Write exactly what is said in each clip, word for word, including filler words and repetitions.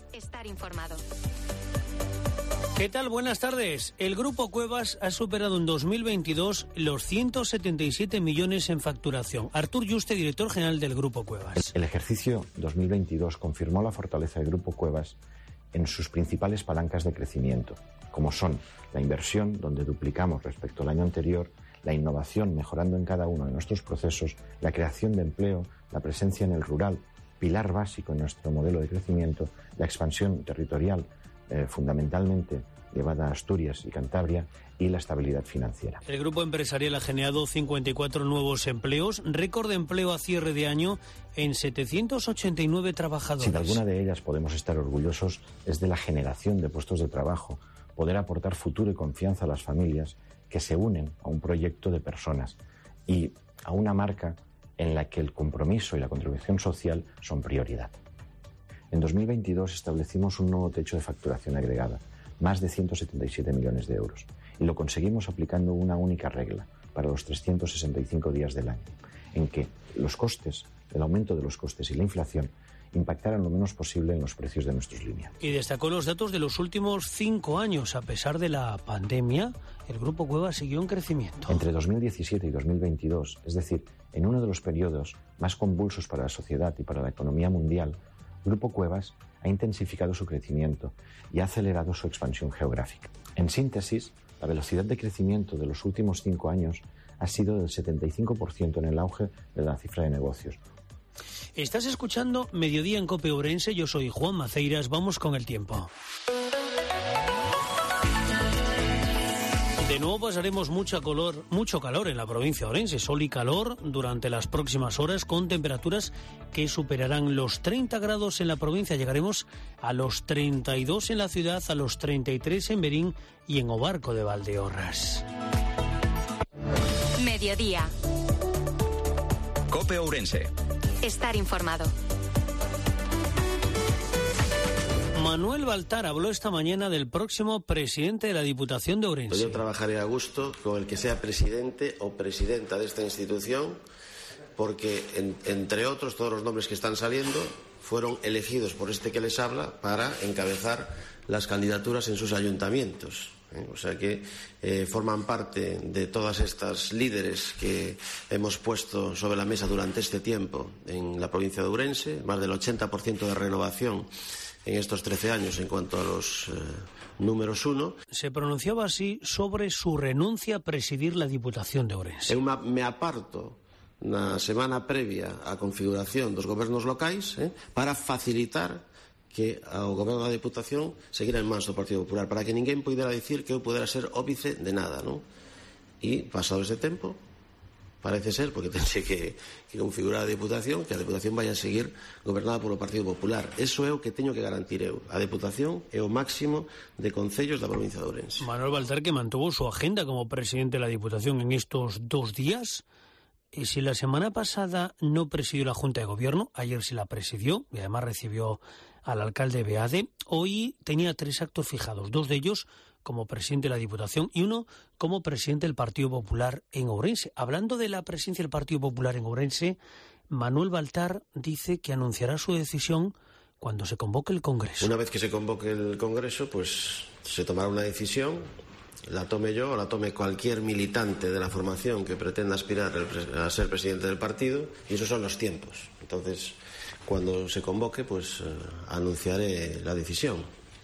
Estar informado. ¿Qué tal? Buenas tardes. El Grupo Cuevas ha superado en dos mil veintidós los ciento setenta y siete millones en facturación. Artur Yuste, director general del Grupo Cuevas. El ejercicio dos mil veintidós confirmó la fortaleza del Grupo Cuevas en sus principales palancas de crecimiento, como son la inversión, donde duplicamos respecto al año anterior, la innovación, mejorando en cada uno de nuestros procesos, la creación de empleo, la presencia en el rural, pilar básico en nuestro modelo de crecimiento, la expansión territorial, eh, fundamentalmente llevada a Asturias y Cantabria, y la estabilidad financiera. El grupo empresarial ha generado cincuenta y cuatro nuevos empleos, récord de empleo a cierre de año en setecientos ochenta y nueve trabajadores. Si de alguna de ellas podemos estar orgullosos es de la generación de puestos de trabajo, poder aportar futuro y confianza a las familias que se unen a un proyecto de personas y a una marca en la que el compromiso y la contribución social son prioridad. En dos mil veintidós establecimos un nuevo techo de facturación agregada, más de ciento setenta y siete millones de euros, y lo conseguimos aplicando una única regla para los trescientos sesenta y cinco días del año, en que los costes, el aumento de los costes y la inflación impactaran lo menos posible en los precios de nuestros líneas. Y destacó los datos de los últimos cinco años. A pesar de la pandemia, el Grupo Cuevas siguió en crecimiento. Entre dos mil diecisiete y dos mil veintidós, es decir, en uno de los periodos más convulsos para la sociedad y para la economía mundial, Grupo Cuevas ha intensificado su crecimiento y ha acelerado su expansión geográfica. En síntesis, la velocidad de crecimiento de los últimos cinco años ha sido del setenta y cinco por ciento en el auge de la cifra de negocios. Estás escuchando Mediodía en COPE Ourense. Yo soy Juan Maceiras. Vamos con el tiempo. De nuevo pasaremos mucha color, mucho calor en la provincia de Ourense, sol y calor durante las próximas horas con temperaturas que superarán los treinta grados en la provincia. Llegaremos a los treinta y dos en la ciudad, a los treinta y tres en Berín y en Obarco de Valdeorras. Mediodía. COPE Ourense. Estar informado. Manuel Baltar habló esta mañana del próximo presidente de la Diputación de Ourense. Yo trabajaré a gusto con el que sea presidente o presidenta de esta institución, porque, en, entre otros, todos los nombres que están saliendo fueron elegidos por este que les habla para encabezar las candidaturas en sus ayuntamientos. ¿eh? O sea que eh, forman parte de todas estas líderes que hemos puesto sobre la mesa durante este tiempo en la provincia de Ourense, más del ochenta por ciento de renovación en estos trece años en cuanto a los eh, números uno. Se pronunciaba así sobre su renuncia a presidir la Diputación de Ourense. Eu me aparto na semana previa á configuración dos gobernos locais eh, para facilitar que ao goberno da Diputación seguira en mans do Partido Popular, para que ninguén pudera dicir que eu pudera ser óbice de nada, non? E, pasado ese tempo, parece ser, porque tense que, que configurar a Diputación, que a Diputación vaya a seguir gobernada polo Partido Popular. Eso é o que teño que garantir eu. A Diputación é o máximo de concellos da provincia de Ourense. Manuel Baltar, que mantuvo su agenda como presidente de la Diputación en estos dos días. Y si la semana pasada no presidió la Junta de Gobierno, ayer sí la presidió y además recibió al alcalde Beade, hoy tenía tres actos fijados, dos de ellos como presidente de la Diputación y uno como presidente del Partido Popular en Ourense. Hablando de la presidencia del Partido Popular en Ourense, Manuel Baltar dice que anunciará su decisión cuando se convoque el Congreso. Una vez que se convoque el Congreso, pues se tomará una decisión, la tome yo o la tome cualquier militante de la formación que pretenda aspirar a ser presidente del partido, y esos son los tiempos. Entonces, cuando se convoque, pues eh, anunciaré la decisión.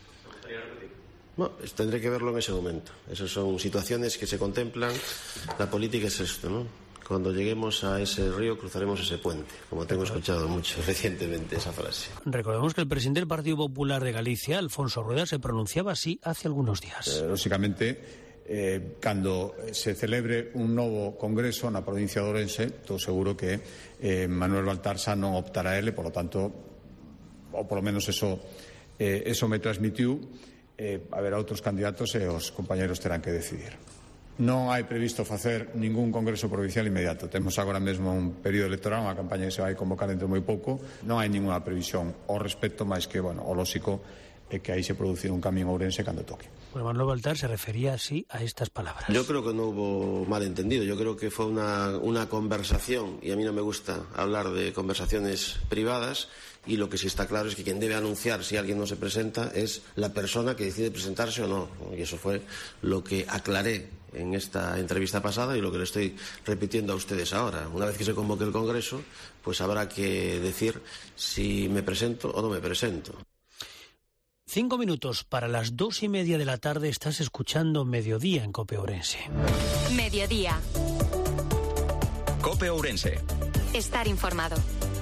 Bueno, tendré que verlo en ese momento. Esas son situaciones que se contemplan. La política es esto, ¿no? Cuando lleguemos a ese río cruzaremos ese puente, como tengo escuchado mucho recientemente esa frase. Recordemos que el presidente del Partido Popular de Galicia, Alfonso Rueda, se pronunciaba así hace algunos días. Eh, lógicamente, eh, cando se celebre un novo congreso na provincia de Ourense, estou seguro que eh, Manuel Baltar xa non optará ele, por lo tanto, ou por lo menos eso, eh, eso me transmitiu. Eh, haberá outros candidatos e os compañeros terán que decidir. Non hai previsto facer ningún congreso provincial inmediato. Temos agora mesmo un período electoral, unha campaña que se vai convocar dentro moi pouco. Non hai ninguna previsión ao respecto, máis que, bueno, o lóxico e que aí se producirá un cambio en Ourense cando toque. Bueno, Manuel Baltar se refería así a estas palabras. Yo creo que no hubo malentendido, yo creo que fue una, una conversación, y a mí no me gusta hablar de conversaciones privadas, y lo que sí está claro es que quien debe anunciar si alguien no se presenta es la persona que decide presentarse o no, y eso fue lo que aclaré en esta entrevista pasada y lo que le estoy repitiendo a ustedes ahora. Una vez que se convoque el Congreso, pues habrá que decir si me presento o no me presento. Cinco minutos para las dos y media de la tarde. Estás escuchando Mediodía en COPE Ourense. Mediodía. COPE Ourense. Estar informado.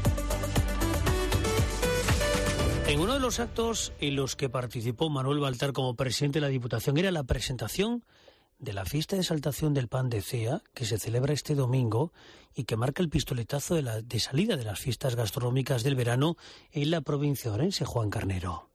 En uno de los actos en los que participó Manuel Baltar como presidente de la Diputación era la presentación de la fiesta de exaltación del pan de Cea, que se celebra este domingo y que marca el pistoletazo de, la, de salida de las fiestas gastronómicas del verano en la provincia de Ourense. Juan Carnero.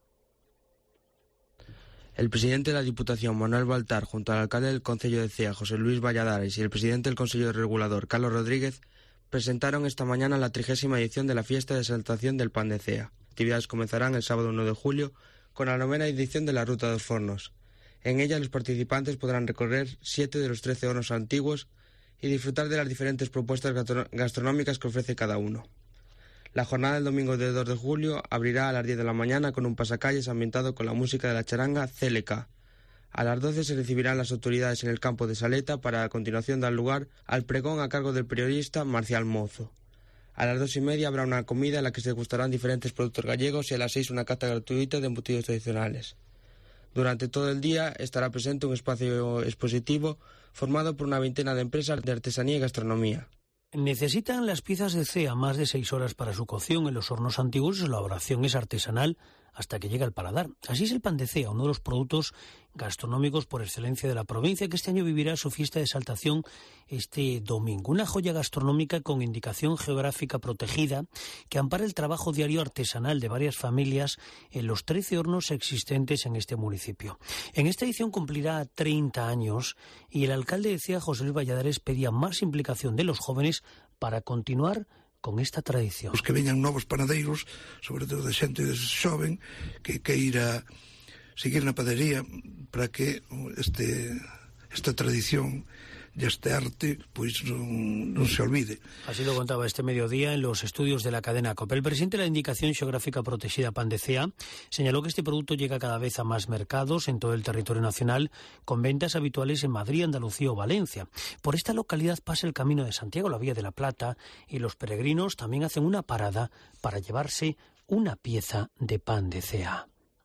El presidente de la Diputación, Manuel Baltar, junto al alcalde del Concello de Cea, José Luis Valladares, y el presidente del Consello Regulador, Carlos Rodríguez, presentaron esta mañana la trigésima edición de la fiesta de exaltación del pan de Cea. Las actividades comenzarán el sábado uno de julio con la novena edición de la Ruta de los Fornos. En ella los participantes podrán recorrer siete de los trece hornos antiguos y disfrutar de las diferentes propuestas gastronómicas que ofrece cada uno. La jornada del domingo de dos de julio abrirá a las diez de la mañana con un pasacalles ambientado con la música de la charanga C L K. A las doce se recibirán las autoridades en el campo de Saleta para a continuación dar lugar al pregón a cargo del periodista Marcial Mozo. A las dos y media habrá una comida en la que se degustarán diferentes productos gallegos y a las seis una cata gratuita de embutidos tradicionales. Durante todo el día estará presente un espacio expositivo formado por una veintena de empresas de artesanía y gastronomía. Necesitan las piezas de Cea más de seis horas para su cocción en los hornos antiguos y su elaboración es artesanal hasta que llega al paladar. Así es el pan de Cea, uno de los productos gastronómicos por excelencia de la provincia, que este año vivirá su fiesta de exaltación este domingo. Una joya gastronómica con indicación geográfica protegida que ampara el trabajo diario artesanal de varias familias en los trece hornos existentes en este municipio. En esta edición cumplirá treinta años y el alcalde de Cea, José Luis Valladares, pedía más implicación de los jóvenes para continuar con esta tradición. Os que veñan novos panadeiros, sobre todo de xente xoven, que queira seguir na padaría para que este esta tradición e este arte pois non, non se olvide. Así lo contaba este mediodía en los estudios de la cadena COPE. El presidente de la Indicación Geográfica Protegida Pan de Cea señaló que este producto llega cada vez a más mercados en todo el territorio nacional, con ventas habituales en Madrid, Andalucía o Valencia. Por esta localidad pasa el Camino de Santiago, la Vía de la Plata, y los peregrinos también hacen una parada para llevarse una pieza de pan de Cea.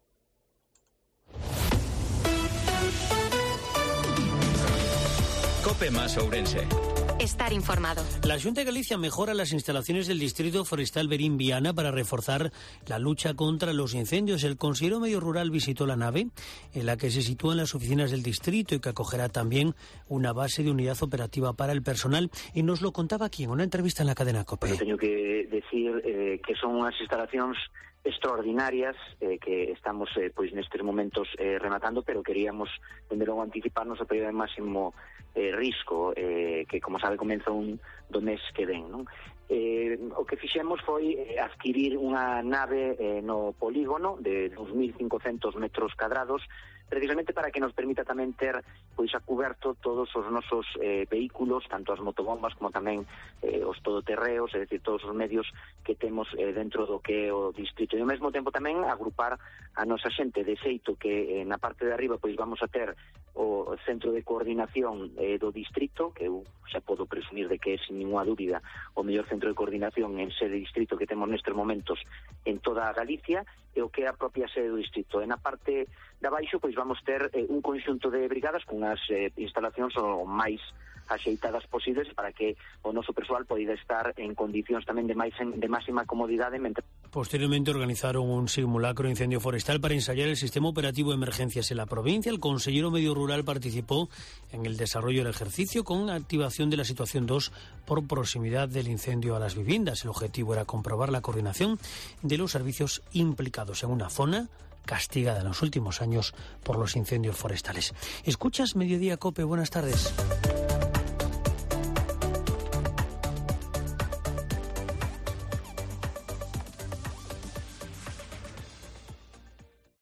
COPE más Ourense. Estar informado. La Xunta de Galicia mejora las instalaciones del Distrito Forestal Berín Viana para reforzar la lucha contra los incendios. El consejero medio rural visitó la nave en la que se sitúan las oficinas del distrito y que acogerá también una base de unidad operativa para el personal, y nos lo contaba aquí en una entrevista en la cadena COPE. Bueno, teño que decir eh, que son unhas instalacións extraordinarias eh, que estamos eh, pois nestes momentos eh, rematando, pero queríamos dende logo anticiparnos o período de máximo eh, risco eh, que, como sabe, comeza un do mes que ven, non? Eh, o que fixemos foi eh, adquirir unha nave eh, no polígono de dos mil cincocentos metros cadrados, precisamente para que nos permita tamén ter pois a cuberto todos os nosos eh, vehículos, tanto as motobombas como tamén eh, os todoterreos, é dicir, todos os medios que temos eh, dentro do que é o distrito. E ao mesmo tempo tamén agrupar a nosa xente, de xeito que eh, na parte de arriba pois vamos a ter o centro de coordinación eh, do distrito, que eu xa podo presumir de que é sin ninguna dúbida o mellor centro de coordinación en sede distrito que temos nestes momentos en toda a Galicia, e o que é a propia sede do distrito. E na parte de abaixo pois vamos ter eh, un conxunto de brigadas con as eh, instalacións o máis axeitadas posibles para que o noso persoal poida estar en condicións tamén de, máis, de máxima comodidade. Mentre... Posteriormente organizaron un simulacro de incendio forestal para ensayar el sistema operativo de emergencias en la provincia. El consejero medio rural participó en el desarrollo del ejercicio con activación de la situación dos por proximidad del incendio a las viviendas. El objetivo era comprobar la coordinación de los servicios implicados en una zona castigada en los últimos años por los incendios forestales. Escuchas Mediodía COPE, buenas tardes.